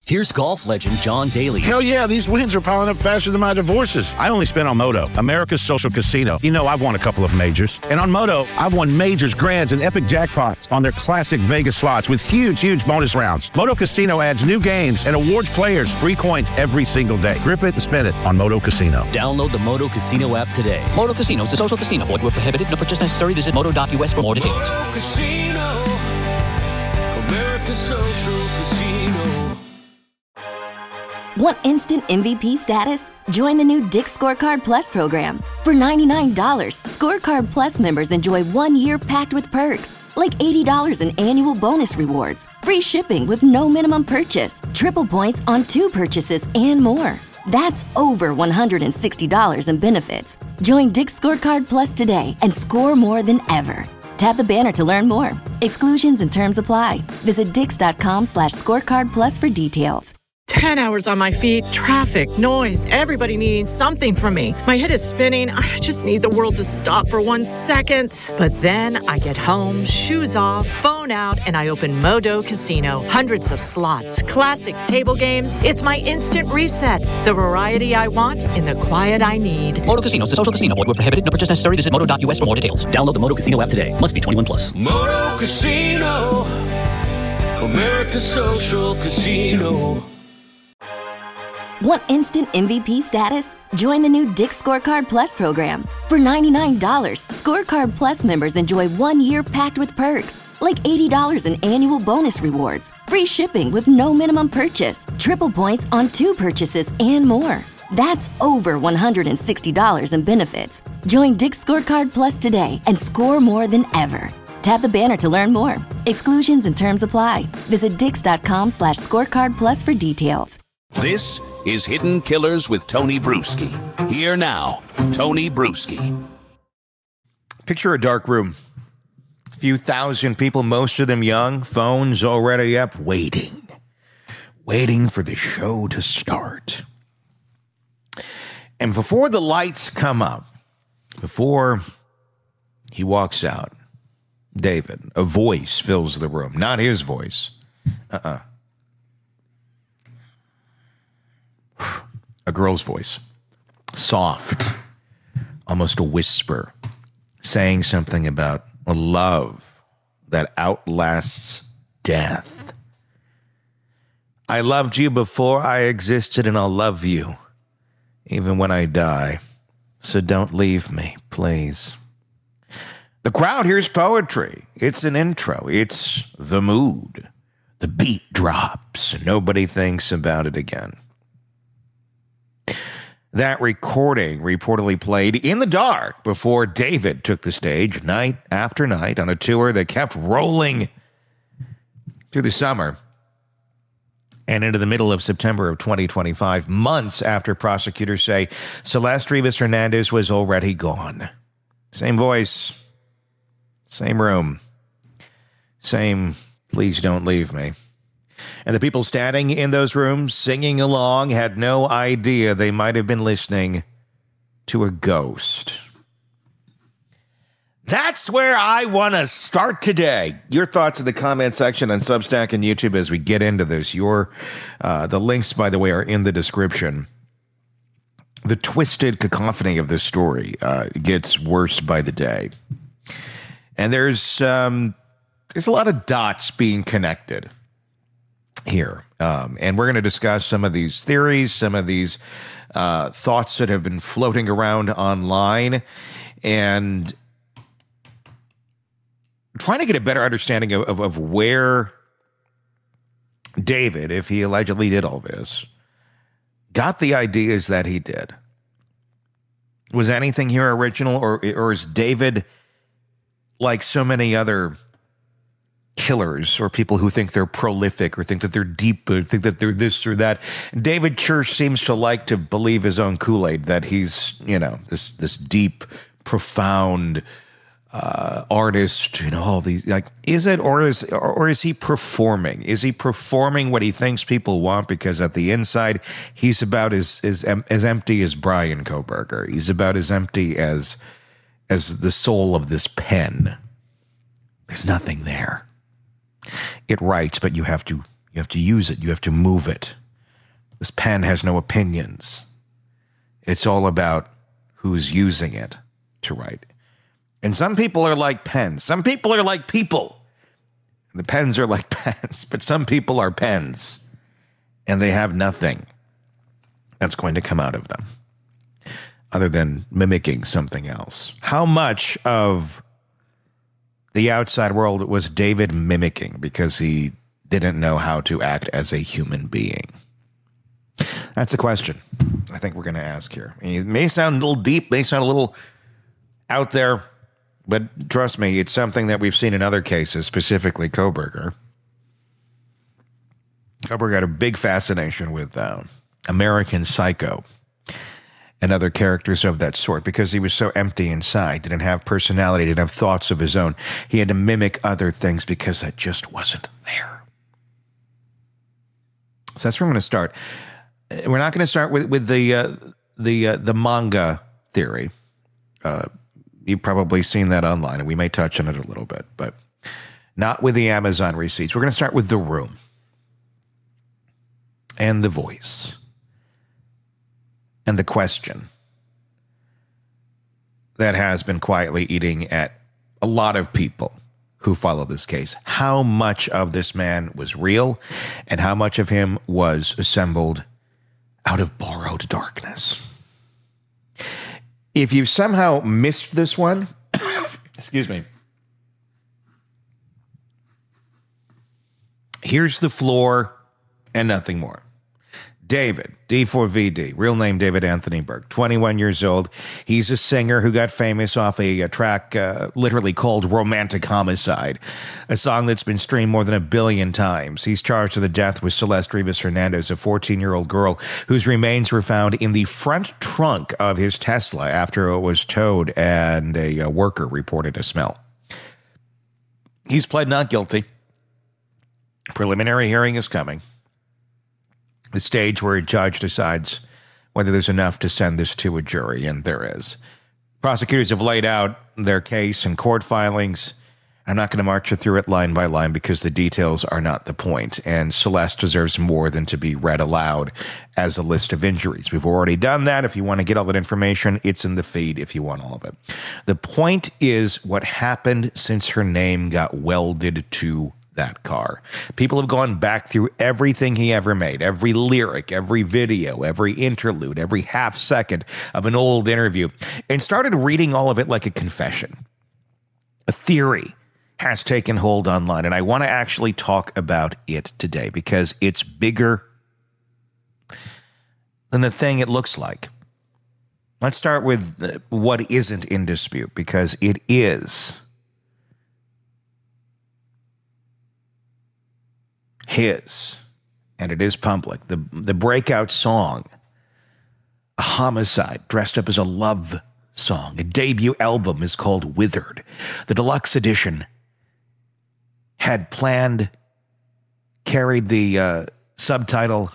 Here's golf legend John Daly. Hell yeah, these wins are piling up faster than my divorces. I only spent on Moto, America's social casino. You know, I've won a couple of majors. And on Moto, I've won majors, grands, and epic jackpots on their classic Vegas slots with huge bonus rounds. Moto Casino adds new games and awards players free coins every single day. Grip it and spin it on Moto Casino. Download the Moto Casino app today. Moto Casino is a social casino. Void where prohibited. No purchase necessary. Visit moto.us for more details. Moto Casino, America's social casino. Want instant MVP status? Join the new Dick's Scorecard Plus program. For $99, Scorecard Plus members enjoy 1 year packed with perks, like $80 in annual bonus rewards, free shipping with no minimum purchase, triple points on 2 purchases, and more. That's over $160 in benefits. Join Dick's Scorecard Plus today and score more than ever. Tap the banner to learn more. Exclusions and terms apply. Visit dix.com/scorecardplus for details. 10 hours on my feet, traffic, noise, everybody needing something from me. My head is spinning. I just need the world to stop for 1 second. But then I get home, shoes off, phone out, and I open Moto Casino. Hundreds of slots, classic table games. It's my instant reset. The variety I want in the quiet I need. Moto Casino is a social casino. Void where prohibited. No purchase necessary. Visit moto.us for more details. Download the Moto Casino app today. Must be 21 plus. Moto Casino, America's social casino. Want instant MVP status? Join the new Dick's Scorecard Plus program. For $99, Scorecard Plus members enjoy 1 year packed with perks, like $80 in annual bonus rewards, free shipping with no minimum purchase, triple points on 2 purchases, and more. That's over $160 in benefits. Join Dick's Scorecard Plus today and score more than ever. Tap the banner to learn more. Exclusions and terms apply. Visit dix.com/scorecardplus for details. This is Hidden Killers with Tony Bruschi. Here now, Tony Bruschi. Picture a dark room. A few thousand people, most of them young, phones already up, waiting for the show to start. And before the lights come up, before he walks out, David, a voice fills the room. Not his voice. A girl's voice, soft, almost a whisper, saying something about a love that outlasts death. I loved you before I existed, and I'll love you even when I die. So don't leave me, please. The crowd hears poetry. It's an intro. It's the mood. The beat drops, and nobody thinks about it again. That recording reportedly played in the dark before David took the stage night after night on a tour that kept rolling through the summer and into the middle of September of 2025, months after prosecutors say Celeste Rivas Hernandez was already gone. Same voice, same room, same please don't leave me. And the people standing in those rooms singing along had no idea they might have been listening to a ghost. That's where I want to start today. Your thoughts in the comment section on Substack and YouTube as we get into this. The links, by the way, are in the description. The twisted cacophony of this story gets worse by the day. And there's a lot of dots being connected here. And we're going to discuss some of these theories, some of these thoughts that have been floating around online, and trying to get a better understanding of where David, if he allegedly did all this, got the ideas that he did. Was anything here original, or is David, like so many other killers or people who think they're prolific or think that they're deep or think that they're this or that, David Church seems to like to believe his own Kool-Aid, that he's, this deep, profound artist, all these, like, is it, or is he performing? Is he performing what he thinks people want? Because at the inside, he's about as empty as Brian Koberger. He's about as empty as the soul of this pen. There's nothing there. It writes, but you have to use it. You have to move it. This pen has no opinions. It's all about who's using it to write. And some people are like pens. Some people are like people. The pens are like pens, but some people are pens, and they have nothing that's going to come out of them other than mimicking something else. How much of the outside world was David mimicking because he didn't know how to act as a human being? That's a question I think we're going to ask here. It may sound a little deep, may sound a little out there, but trust me, it's something that we've seen in other cases, specifically Kohberger. Kohberger had a big fascination with American Psycho and other characters of that sort because he was so empty inside, didn't have personality, didn't have thoughts of his own. He had to mimic other things because that just wasn't there. So that's where I'm going to start. We're not going to start with the manga theory. You've probably seen that online, and we may touch on it a little bit, but not with the Amazon receipts. We're going to start with The Room and The Voice and the question that has been quietly eating at a lot of people who follow this case. How much of this man was real and how much of him was assembled out of borrowed darkness? If you've somehow missed this one, excuse me, here's the floor and nothing more. David, D4VD, real name David Anthony Burke, 21 years old. He's a singer who got famous off a track literally called Romantic Homicide, a song that's been streamed more than 1 billion times. He's charged with the death with Celeste Rivas Hernandez, a 14-year-old girl whose remains were found in the front trunk of his Tesla after it was towed and a worker reported a smell. He's pled not guilty. Preliminary hearing is coming. The stage where a judge decides whether there's enough to send this to a jury, and there is. Prosecutors have laid out their case and court filings. I'm not going to march you through it line by line because the details are not the point, and Celeste deserves more than to be read aloud as a list of injuries. We've already done that. If you want to get all that information, it's in the feed if you want all of it. The point is what happened since her name got welded to that car. People have gone back through everything he ever made, every lyric, every video, every interlude, every half second of an old interview, and started reading all of it like a confession. A theory has taken hold online, and I want to actually talk about it today because it's bigger than the thing it looks like. Let's start with what isn't in dispute, because it is his, and it is public. The breakout song, a homicide dressed up as a love song. A debut album is called Withered. The deluxe edition had carried the subtitle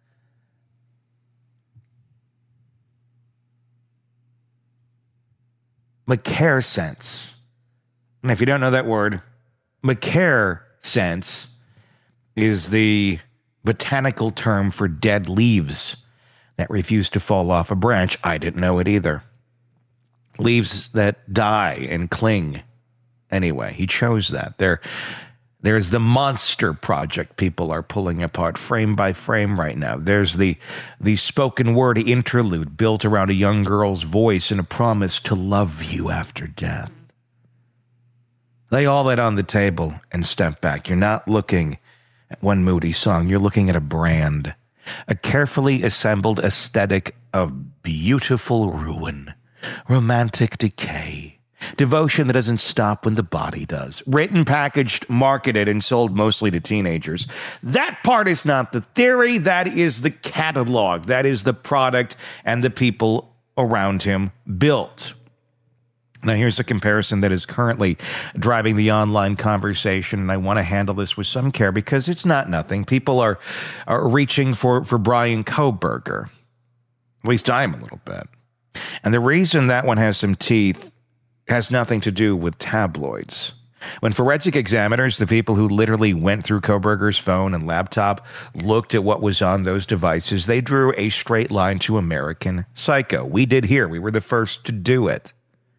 McCare Sense. And if you don't know that word, McCare Sense is the botanical term for dead leaves that refuse to fall off a branch. I didn't know it either. Leaves that die and cling. Anyway, he chose that. There's the Monster Project people are pulling apart frame by frame right now. There's the spoken word interlude built around a young girl's voice and a promise to love you after death. Lay all that on the table and step back. You're not looking at one moody song. You're looking at a brand, a carefully assembled aesthetic of beautiful ruin, romantic decay, devotion that doesn't stop when the body does. Written, packaged, marketed, and sold mostly to teenagers. That part is not the theory. That is the catalog. That is the product and the people around him built. Now, here's a comparison that is currently driving the online conversation, and I want to handle this with some care because it's not nothing. People are reaching for Bryan Kohberger. At least I am a little bit. And the reason that one has some teeth has nothing to do with tabloids. When forensic examiners, the people who literally went through Kohberger's phone and laptop, looked at what was on those devices, they drew a straight line to American Psycho. We did here. We were the first to do it.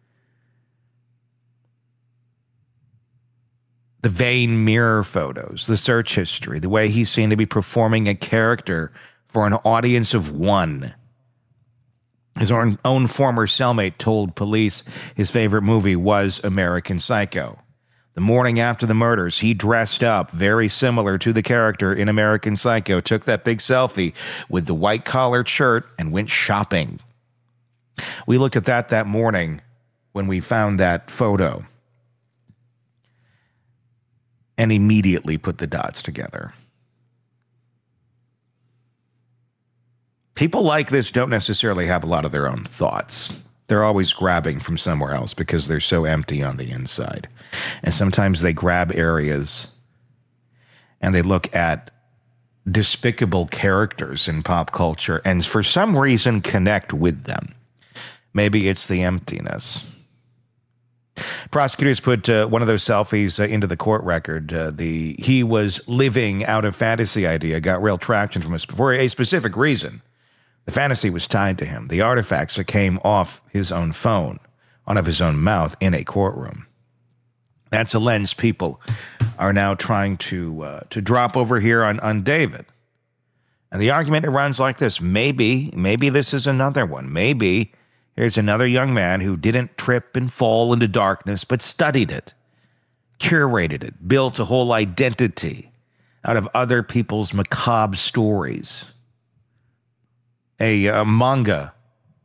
The vain mirror photos, the search history, the way he seemed to be performing a character for an audience of one. His own former cellmate told police his favorite movie was American Psycho. The morning after the murders, he dressed up very similar to the character in American Psycho, took that big selfie with the white-collared shirt, and went shopping. We looked at that morning when we found that photo and immediately put the dots together. People like this don't necessarily have a lot of their own thoughts. They're always grabbing from somewhere else because they're so empty on the inside. And sometimes they grab areas and they look at despicable characters in pop culture and for some reason connect with them. Maybe it's the emptiness. Prosecutors put one of those selfies into the court record. The "he was living out of fantasy" idea got real traction from us for a specific reason. The fantasy was tied to him. The artifacts that came off his own phone, out of his own mouth in a courtroom. That's a lens people are now trying to drop over here on David. And the argument runs like this. Maybe this is another one. Maybe here's another young man who didn't trip and fall into darkness, but studied it, curated it, built a whole identity out of other people's macabre stories. A manga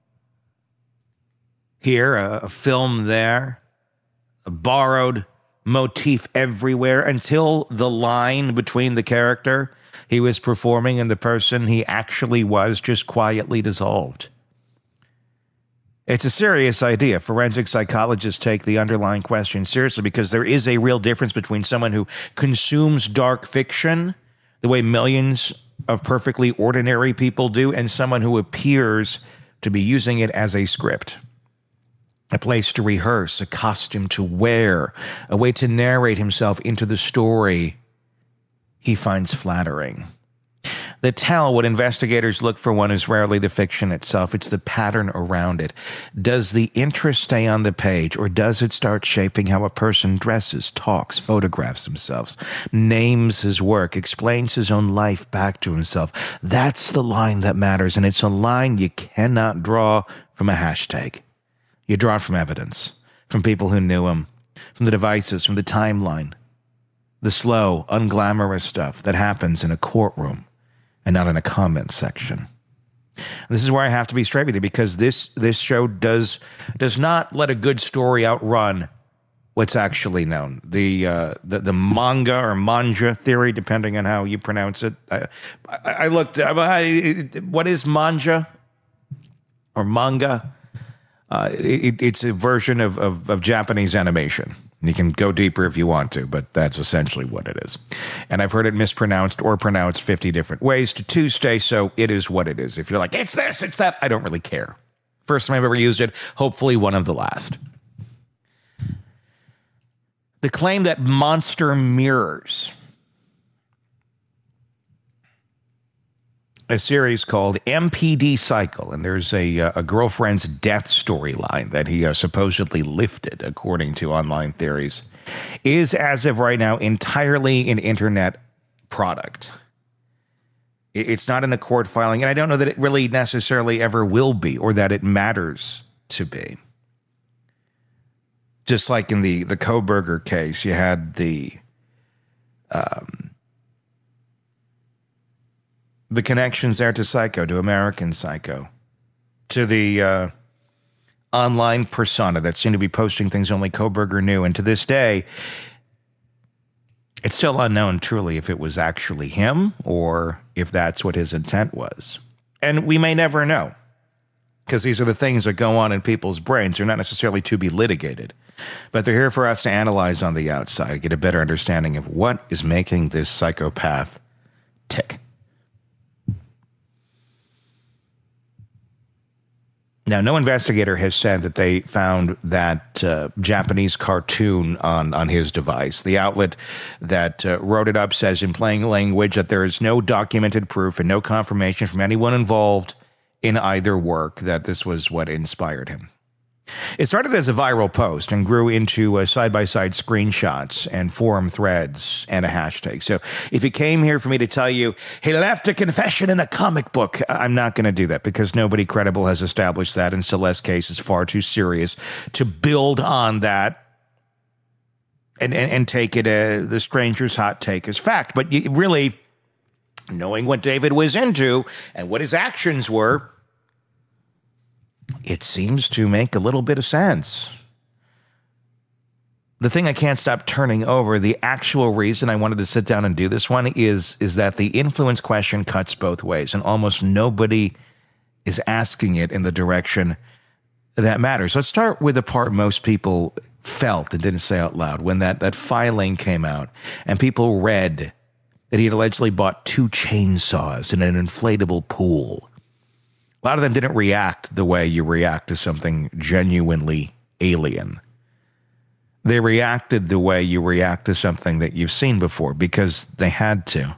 here, a film there, a borrowed motif everywhere until the line between the character he was performing and the person he actually was just quietly dissolved. It's a serious idea. Forensic psychologists take the underlying question seriously because there is a real difference between someone who consumes dark fiction the way millions of perfectly ordinary people do and someone who appears to be using it as a script, a place to rehearse, a costume to wear, a way to narrate himself into the story he finds flattering. The tell what investigators look for one is rarely the fiction itself. It's the pattern around it. Does the interest stay on the page, or does it start shaping how a person dresses, talks, photographs themselves, names his work, explains his own life back to himself? That's the line that matters, and it's a line you cannot draw from a hashtag. You draw it from evidence, from people who knew him, from the devices, from the timeline, the slow, unglamorous stuff that happens in a courtroom and not in a comment section. This is where I have to be straight with you, because this show does not let a good story outrun what's actually known. The manga or manja theory, depending on how you pronounce it. I looked. What is manja or manga? It's a version of Japanese animation. You can go deeper if you want to, but that's essentially what it is. And I've heard it mispronounced or pronounced 50 different ways to Tuesday, so it is what it is. If you're like, it's this, it's that, I don't really care. First time I've ever used it, hopefully one of the last. The claim that monster mirrors a series called MPD Cycle, and there's a girlfriend's death storyline that he supposedly lifted, according to online theories, is, as of right now, entirely an internet product. It's not in a court filing, and I don't know that it really necessarily ever will be, or that it matters to be. Just like in the Kohberger case, you had the connections there to Psycho, to American Psycho, to the online persona that seemed to be posting things only Kohberger knew. And to this day, it's still unknown truly if it was actually him or if that's what his intent was. And we may never know, because these are the things that go on in people's brains. They're not necessarily to be litigated, but they're here for us to analyze on the outside, get a better understanding of what is making this psychopath tick. Now, no investigator has said that they found that Japanese cartoon on his device. The outlet that wrote it up says in plain language that there is no documented proof and no confirmation from anyone involved in either work that this was what inspired him. It started as a viral post and grew into side-by-side screenshots and forum threads and a hashtag. So if you came here for me to tell you, he left a confession in a comic book, I'm not going to do that because nobody credible has established that, and Celeste's case is far too serious to build on that and take it, the stranger's hot take as fact. But really, knowing what David was into and what his actions were, it seems to make a little bit of sense. The thing I can't stop turning over, the actual reason I wanted to sit down and do this one is that the influence question cuts both ways, and almost nobody is asking it in the direction that matters. Let's start with the part most people felt and didn't say out loud when that filing came out and people read that he had allegedly bought 2 chainsaws in an inflatable pool. A lot of them didn't react the way you react to something genuinely alien. They reacted the way you react to something that you've seen before because they had to.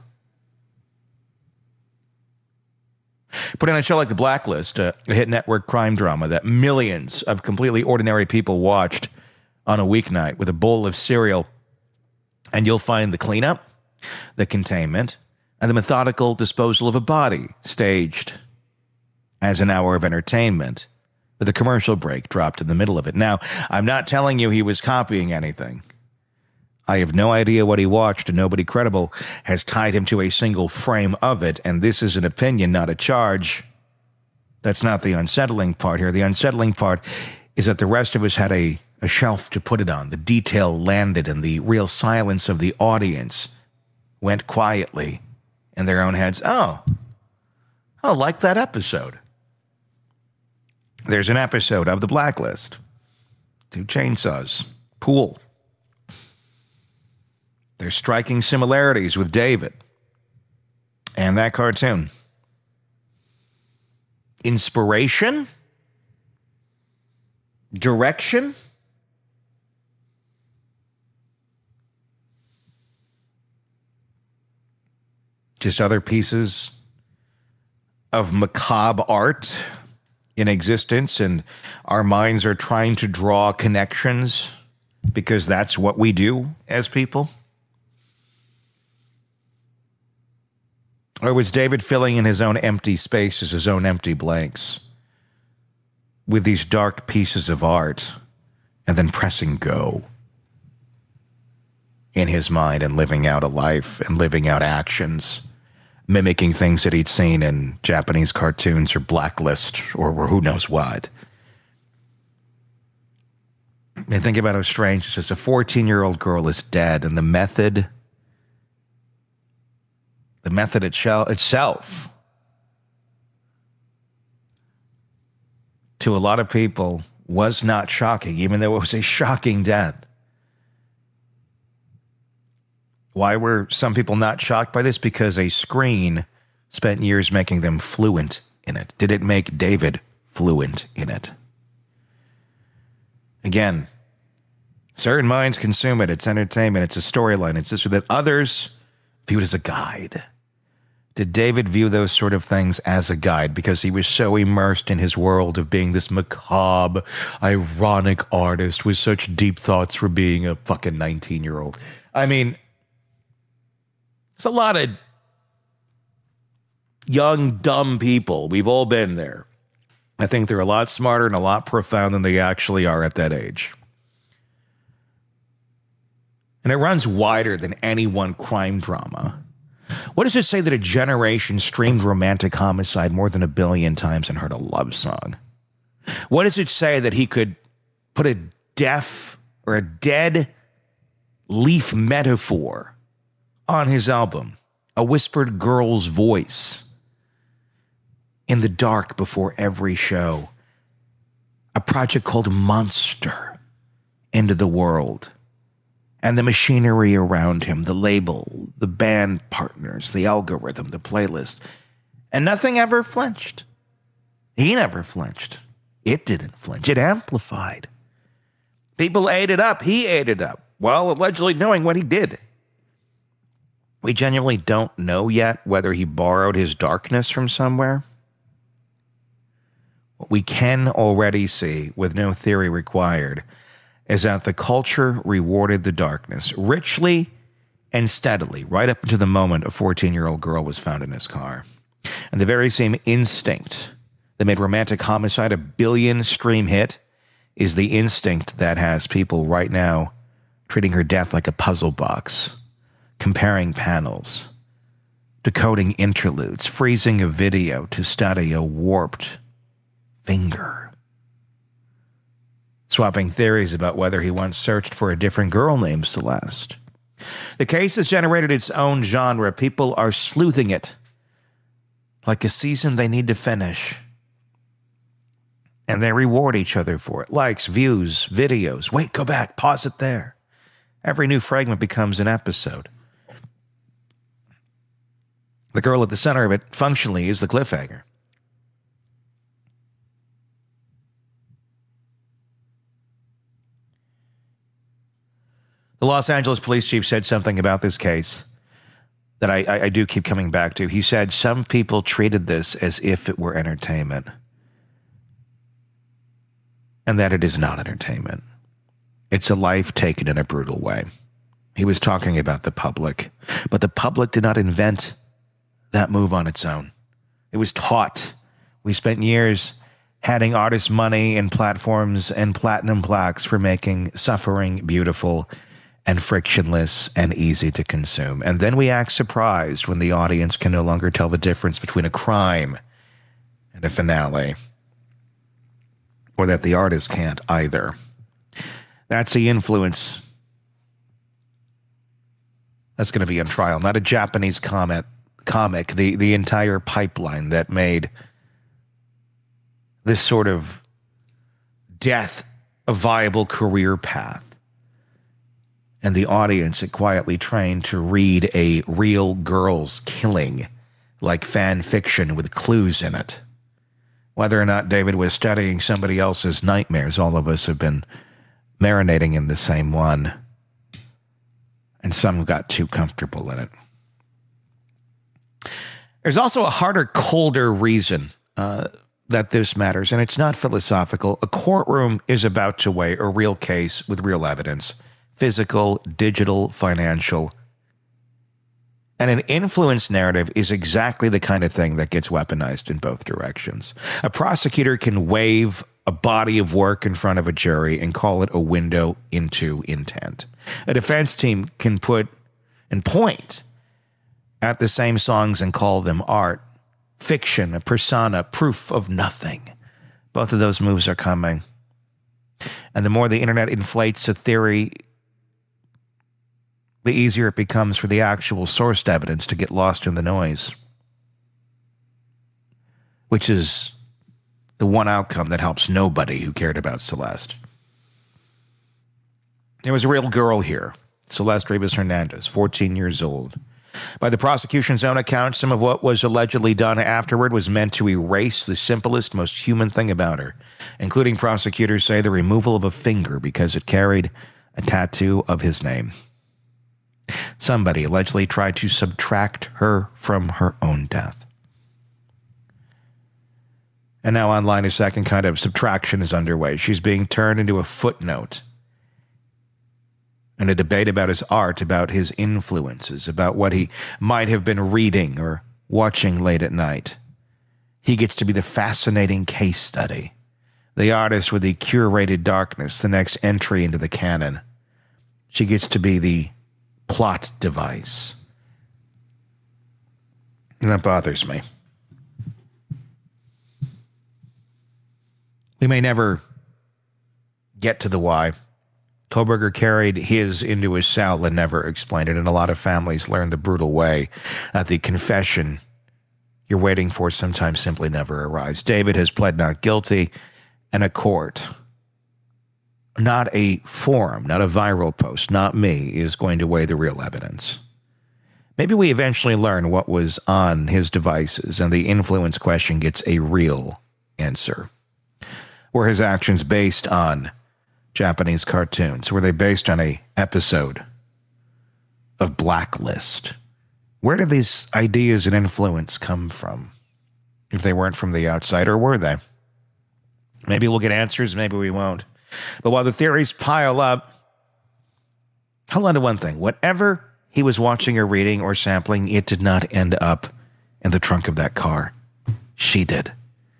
Put in a show like The Blacklist, a hit network crime drama that millions of completely ordinary people watched on a weeknight with a bowl of cereal, and you'll find the cleanup, the containment, and the methodical disposal of a body staged as an hour of entertainment, with a commercial break dropped in the middle of it. Now, I'm not telling you he was copying anything. I have no idea what he watched, and nobody credible has tied him to a single frame of it, and this is an opinion, not a charge. That's not the unsettling part here. The unsettling part is that the rest of us had a shelf to put it on. The detail landed, and the real silence of the audience went quietly in their own heads. Oh, like that episode. There's an episode of The Blacklist. 2 chainsaws. Pool. There's striking similarities with David and that cartoon. Inspiration? Direction? Just other pieces of macabre art in existence, and our minds are trying to draw connections because that's what we do as people? Or was David filling in his own empty spaces, his own empty blanks with these dark pieces of art and then pressing go in his mind and living out a life and living out actions, mimicking things that he'd seen in Japanese cartoons or Blacklist or who knows what? And think about how strange this is. A 14-year-old girl is dead, and the method itself, to a lot of people, was not shocking, even though it was a shocking death. Why were some people not shocked by this? Because a screen spent years making them fluent in it. Did it make David fluent in it? Again, certain minds consume it. It's entertainment. It's a storyline. It's this or that. Others view it as a guide. Did David view those sort of things as a guide because he was so immersed in his world of being this macabre, ironic artist with such deep thoughts for being a fucking 19-year-old? I mean, it's a lot of young, dumb people. We've all been there. I think they're a lot smarter and a lot profound than they actually are at that age. And it runs wider than any one crime drama. What does it say that a generation streamed romantic homicide more than 1 billion times and heard a love song? What does it say that he could put a deaf or a dead leaf metaphor on his album, a whispered girl's voice in the dark before every show, a project called Monster into the world, and the machinery around him, the label, the band partners, the algorithm, the playlist, and nothing ever flinched. He never flinched. It didn't flinch. It amplified. People ate it up. He ate it up, while allegedly knowing what he did. We genuinely don't know yet whether he borrowed his darkness from somewhere. What we can already see, with no theory required, is that the culture rewarded the darkness richly and steadily, right up to the moment a 14-year-old girl was found in his car. And the very same instinct that made Romantic Homicide a billion-stream hit is the instinct that has people right now treating her death like a puzzle box, comparing panels, decoding interludes, freezing a video to study a warped finger, swapping theories about whether he once searched for a different girl named Celeste. The case has generated its own genre. People are sleuthing it like a season they need to finish. And they reward each other for it. Likes, views, videos. Wait, go back, pause it there. Every new fragment becomes an episode. The girl at the center of it, functionally, is the cliffhanger. The Los Angeles police chief said something about this case that I do keep coming back to. He said some people treated this as if it were entertainment, and that it is not entertainment. It's a life taken in a brutal way. He was talking about the public, but the public did not invent that move on its own. It was taught. We spent years handing artists money and platforms and platinum plaques for making suffering beautiful and frictionless and easy to consume. And then we act surprised when the audience can no longer tell the difference between a crime and a finale, or that the artist can't either. That's the influence that's going to be on trial. Not a Japanese comic, the entire pipeline that made this sort of death a viable career path. And the audience it quietly trained to read a real girl's killing like fan fiction with clues in it. Whether or not David was studying somebody else's nightmares, all of us have been marinating in the same one. And some got too comfortable in it. There's also a harder, colder reason that this matters, and it's not philosophical. A courtroom is about to weigh a real case with real evidence. Physical, digital, financial. And an influence narrative is exactly the kind of thing that gets weaponized in both directions. A prosecutor can wave a body of work in front of a jury and call it a window into intent. A defense team can put and point at the same songs and call them art. Fiction, a persona, proof of nothing. Both of those moves are coming. And the more the internet inflates a theory, the easier it becomes for the actual sourced evidence to get lost in the noise. Which is the one outcome that helps nobody who cared about Celeste. There was a real girl here, Celeste Rivas Hernandez, 14 years old. By the prosecution's own account, some of what was allegedly done afterward was meant to erase the simplest, most human thing about her, including prosecutors say the removal of a finger because it carried a tattoo of his name. Somebody allegedly tried to subtract her from her own death. And now online, a second kind of subtraction is underway. She's being turned into a footnote in a debate about his art, about his influences, about what he might have been reading or watching late at night. He gets to be the fascinating case study, the artist with the curated darkness, the next entry into the canon. She gets to be the plot device. And that bothers me. We may never get to the why. Kohberger carried his into his cell and never explained it, and a lot of families learned the brutal way that the confession you're waiting for sometimes simply never arrives. David has pled not guilty, and a court, not a forum, not a viral post, not me, is going to weigh the real evidence. Maybe we eventually learn what was on his devices, and the influence question gets a real answer. Were his actions based on Japanese cartoons? Were they based on a episode of Blacklist? Where did these ideas and influence come from? If they weren't from the outside, or were they? Maybe we'll get answers, maybe we won't. But while the theories pile up, hold on to one thing. Whatever he was watching or reading or sampling, it did not end up in the trunk of that car. She did.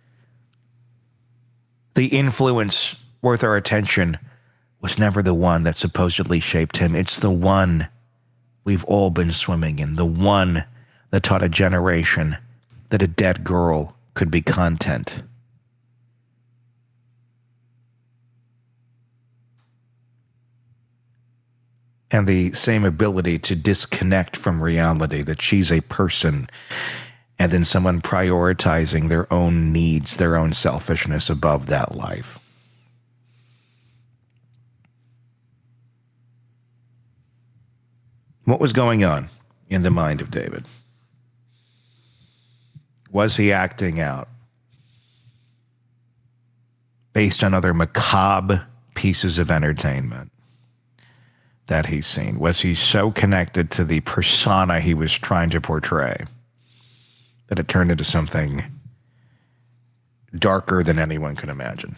The influence worth our attention was never the one that supposedly shaped him. It's the one we've all been swimming in, the one that taught a generation that a dead girl could be content. And the same ability to disconnect from reality, that she's a person, and then someone prioritizing their own needs, their own selfishness above that life. What was going on in the mind of David? Was he acting out based on other macabre pieces of entertainment that he's seen? Was he so connected to the persona he was trying to portray that it turned into something darker than anyone could imagine?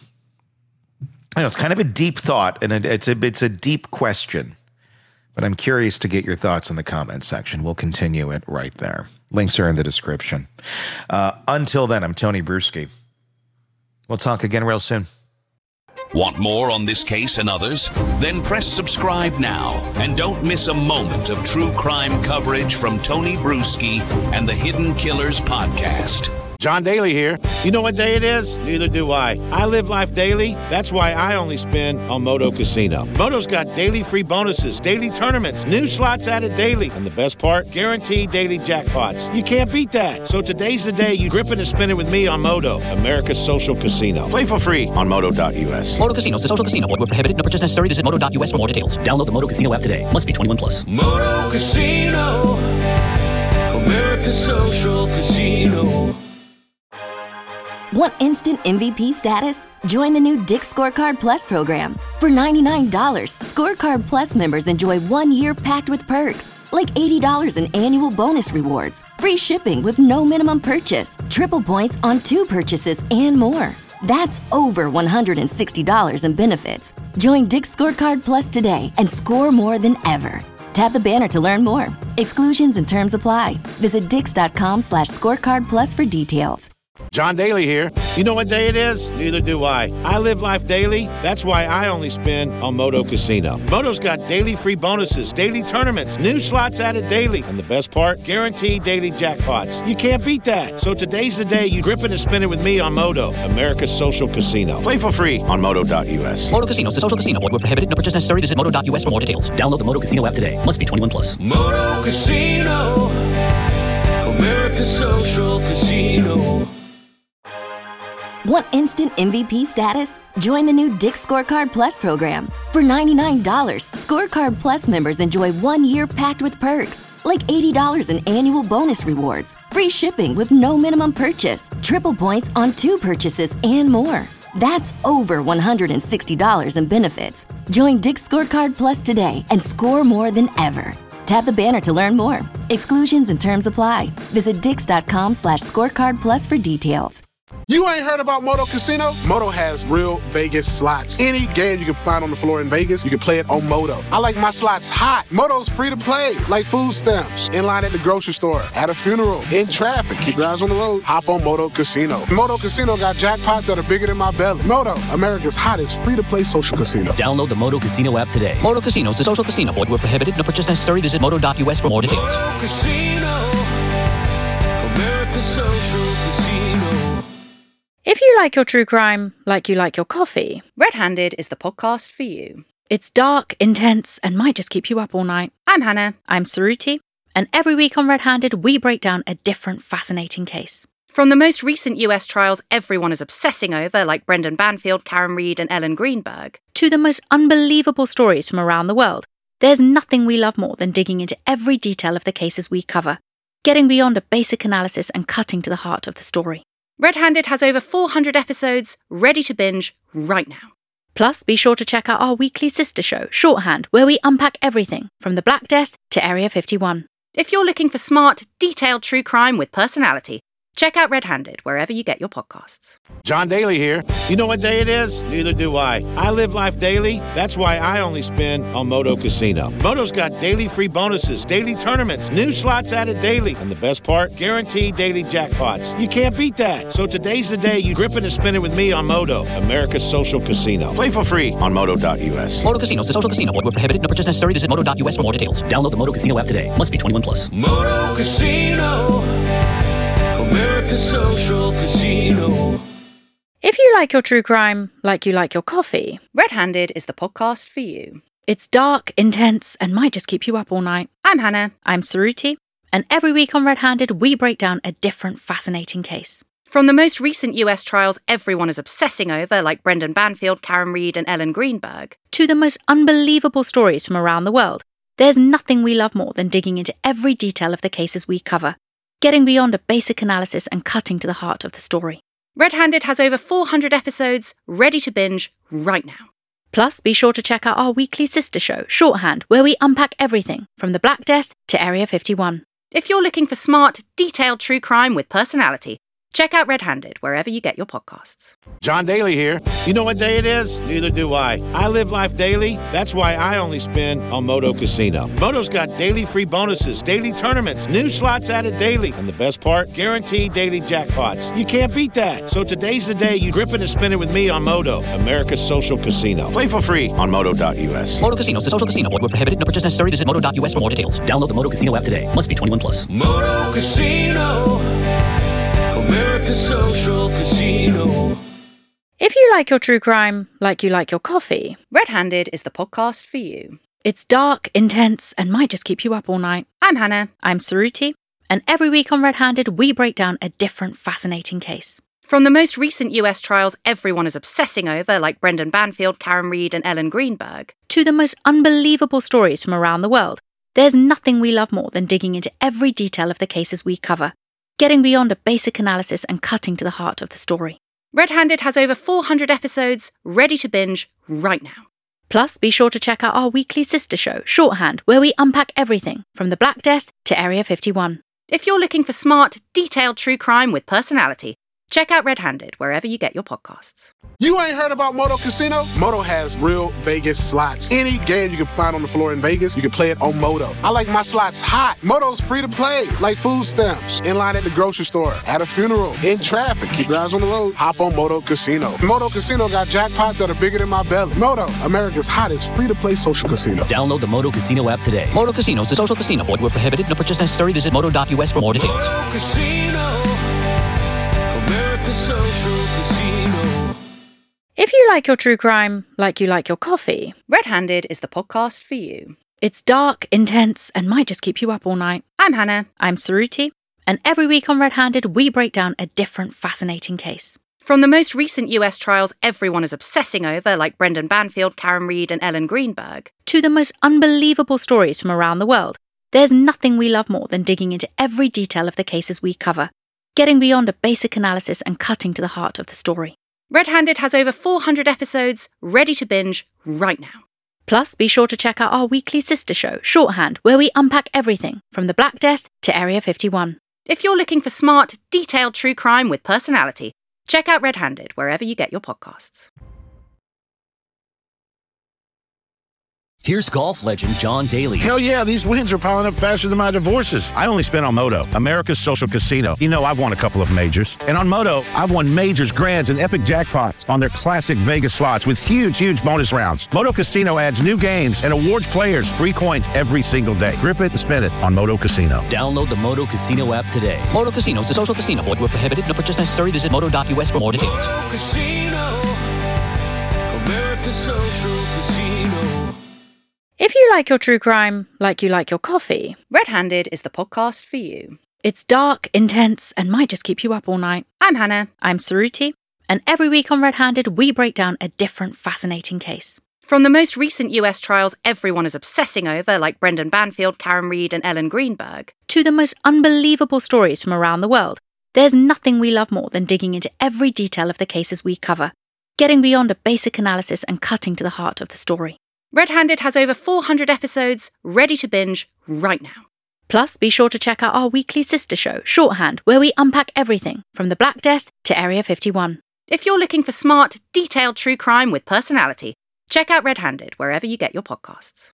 I know it's kind of a deep thought, and it's a deep question, but I'm curious to get your thoughts in the comments section. We'll continue it right there. Links are in the description. Until then, I'm Tony Bruschi. We'll talk again real soon. Want more on this case and others? Then press subscribe now and don't miss a moment of true crime coverage from Tony Bruschi and the Hidden Killers podcast. John Daly here. You know what day it is? Neither do I. I live life daily. That's why I only spin on Moto Casino. Moto's got daily free bonuses, daily tournaments, new slots added daily, and the best part, guaranteed daily jackpots. You can't beat that. So today's the day you grip it and spin it with me on Moto, America's social casino. Play for free on Moto.us. Moto Casino is a social casino. Void where prohibited. No purchase necessary. Visit Moto.us for more details. Download the Moto Casino app today. Must be 21 plus. Moto Casino, America's social casino. Want instant MVP status? Join the new Dick's Scorecard Plus program. For $99, Scorecard Plus members enjoy 1 year packed with perks, like $80 in annual bonus rewards, free shipping with no minimum purchase, triple points on 2 purchases, and more. That's over $160 in benefits. Join Dick's Scorecard Plus today and score more than ever. Tap the banner to learn more. Exclusions and terms apply. Visit dix.com/scorecard plus for details. John Daly here. You know what day it is? Neither do I. I live life daily. That's why I only spin on Moto Casino. Moto's got daily free bonuses, daily tournaments, new slots added daily, and the best part, guaranteed daily jackpots. You can't beat that. So today's the day you grip it and spin it with me on Moto, America's social casino. Play for free on Moto.us. Moto Casino is a social casino. Void where prohibited. No purchase necessary. Visit Moto.us for more details. Download the Moto Casino app today. Must be 21 plus. Moto Casino, America's social casino. Want instant MVP status? Join the new Dick's Scorecard Plus program. For $99, Scorecard Plus members enjoy 1 year packed with perks, like $80 in annual bonus rewards, free shipping with no minimum purchase, triple points on 2 purchases, and more. That's over $160 in benefits. Join Dick's Scorecard Plus today and score more than ever. Tap the banner to learn more. Exclusions and terms apply. Visit dix.com/scorecard plus for details. You ain't heard about Moto Casino? Moto has real Vegas slots. Any game you can find on the floor in Vegas, you can play it on Moto. I like my slots hot. Moto's free to play, like food stamps. In line at the grocery store, at a funeral, in traffic. Keep your eyes on the road. Hop on Moto Casino. Moto Casino got jackpots that are bigger than my belly. Moto, America's hottest free-to-play social casino. Download the Moto Casino app today. Moto Casino is a social casino. Void where prohibited. No purchase necessary. Visit Moto.us for more details. Moto Casino, America's social casino. If you like your true crime like you like your coffee, Red Handed is the podcast for you. It's dark, intense, and might just keep you up all night. I'm Hannah. I'm Saruti. And every week on Red Handed, we break down a different fascinating case. From the most recent US trials everyone is obsessing over, like Brendan Banfield, Karen Reed, and Ellen Greenberg, to the most unbelievable stories from around the world, there's nothing we love more than digging into every detail of the cases we cover, getting beyond a basic analysis and cutting to the heart of the story. Red Handed has over 400 episodes ready to binge right now. Plus, be sure to check out our weekly sister show, Shorthand, where we unpack everything from the Black Death to Area 51. If you're looking for smart, detailed true crime with personality, check out Red Handed wherever you get your podcasts. John Daly here. You know what day it is? Neither do I. I live life daily. That's why I only spin on Moto Casino. Moto's got daily free bonuses, daily tournaments, new slots added daily. And the best part? Guaranteed daily jackpots. You can't beat that. So today's the day you grip it and spin it with me on Moto, America's social casino. Play for free on Moto.us. Moto Casinos, the social casino. Void where prohibited. No purchase necessary. Visit Moto.us for more details. Download the Moto Casino app today. Must be 21 plus. Moto Casino, America's social casino. If you like your true crime like you like your coffee, Red Handed is the podcast for you. it's dark, intense, and might just keep you up all night. I'm Hannah. I'm Saruti. And every week on Red Handed, we break down a different fascinating case. From the most recent US trials everyone is obsessing over, like Brendan Banfield, Karen Reed, and Ellen Greenberg, to the most unbelievable stories from around the world, there's nothing we love more than digging into every detail of the cases we cover, getting beyond a basic analysis and cutting to the heart of the story. Red Handed has over 400 episodes ready to binge right now. Plus, be sure to check out our weekly sister show, Shorthand, where we unpack everything from the Black Death to Area 51. If you're looking for smart, detailed true crime with personality, check out Red Handed wherever you get your podcasts. John Daly here. You know what day it is? Neither do I. I live life daily. That's why I only spin on Moto Casino. Moto's got daily free bonuses, daily tournaments, new slots added daily. And the best part? Guaranteed daily jackpots. You can't beat that. So today's the day you grip it and spin it with me on Moto, America's social casino. Play for free on Moto.us. Moto Casinos, the social casino. Void where prohibited. No purchase necessary. Visit Moto.us for more details. Download the Moto Casino app today. Must be 21 plus. Moto Casino, America's social casino. If you like your true crime like you like your coffee, Red Handed is the podcast for you. it's dark, intense, and might just keep you up all night. I'm Hannah. I'm Saruti. And every week on Red Handed, we break down a different fascinating case. From the most recent US trials everyone is obsessing over, like Brendan Banfield, Karen Reed, and Ellen Greenberg, to the most unbelievable stories from around the world, there's nothing we love more than digging into every detail of the cases we cover, getting beyond a basic analysis and cutting to the heart of the story. Red Handed has over 400 episodes ready to binge right now. Plus, be sure to check out our weekly sister show, Shorthand, where we unpack everything from the Black Death to Area 51. If you're looking for smart, detailed true crime with personality, check out Red Handed wherever you get your podcasts. You ain't heard about Moto Casino? Moto has real Vegas slots. Any game you can find on the floor in Vegas, you can play it on Moto. I like my slots hot. Moto's free to play, like food stamps. In line at the grocery store, at a funeral, in traffic. Keep your eyes on the road. Hop on Moto Casino. Moto Casino got jackpots that are bigger than my belly. Moto, America's hottest free-to-play social casino. Download the Moto Casino app today. Moto Casinos, the social casino. Void where prohibited. No purchase necessary. Visit Moto.us for more details. Moto Casino, America's social casino. If you like your true crime like you like your coffee, Red Handed is the podcast for you. it's dark, intense, and might just keep you up all night. I'm Hannah. I'm Saruti. And every week on Red Handed, we break down a different fascinating case. From the most recent US trials everyone is obsessing over, like Brendan Banfield, Karen Reed, and Ellen Greenberg, to the most unbelievable stories from around the world, there's nothing we love more than digging into every detail of the cases we cover, getting beyond a basic analysis and cutting to the heart of the story. Red Handed has over 400 episodes ready to binge right now. Plus, be sure to check out our weekly sister show, Shorthand, where we unpack everything from the Black Death to Area 51. If you're looking for smart, detailed true crime with personality, check out Red Handed wherever you get your podcasts. Here's golf legend John Daly. Hell yeah, these wins are piling up faster than my divorces. I only spin on Moto, America's social casino. You know, I've won a couple of majors. And on Moto, I've won majors, grands, and epic jackpots on their classic Vegas slots with huge bonus rounds. Moto Casino adds new games and awards players free coins every single day. Grip it and spin it on Moto Casino. Download the Moto Casino app today. Moto Casinos, the social casino. Void where prohibited. No purchase necessary. Visit Moto.us for more details. Moto Casino, America's social casino. If you like your true crime like you like your coffee, Red Handed is the podcast for you. it's dark, intense, and might just keep you up all night. I'm Hannah. I'm Saruti. And every week on Red Handed, we break down a different fascinating case. From the most recent US trials everyone is obsessing over, like Brendan Banfield, Karen Reed, and Ellen Greenberg, to the most unbelievable stories from around the world, There's nothing we love more than digging into every detail of the cases we cover, getting beyond a basic analysis and cutting to the heart of the story. Red Handed has over 400 episodes ready to binge right now. Plus, be sure to check out our weekly sister show, Shorthand, where we unpack everything from the Black Death to Area 51. If you're looking for smart, detailed true crime with personality, check out Red Handed wherever you get your podcasts.